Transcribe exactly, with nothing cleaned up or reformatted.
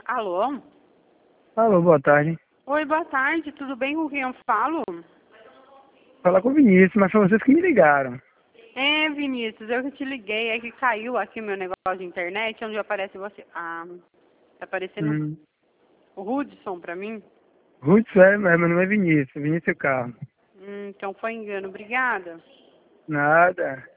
Alô? Alô, boa tarde. Oi, boa tarde, tudo bem com quem eu falo? Falar com o Vinícius, mas foi vocês que me ligaram. É, Vinícius, eu que te liguei, é que caiu aqui meu negócio de internet, onde aparece você. Ah, tá aparecendo Hum. o Hudson pra mim? Ruth, é, mas meu nome é Vinícius, Vinícius Carlos. Hum, então foi engano, obrigada. Nada.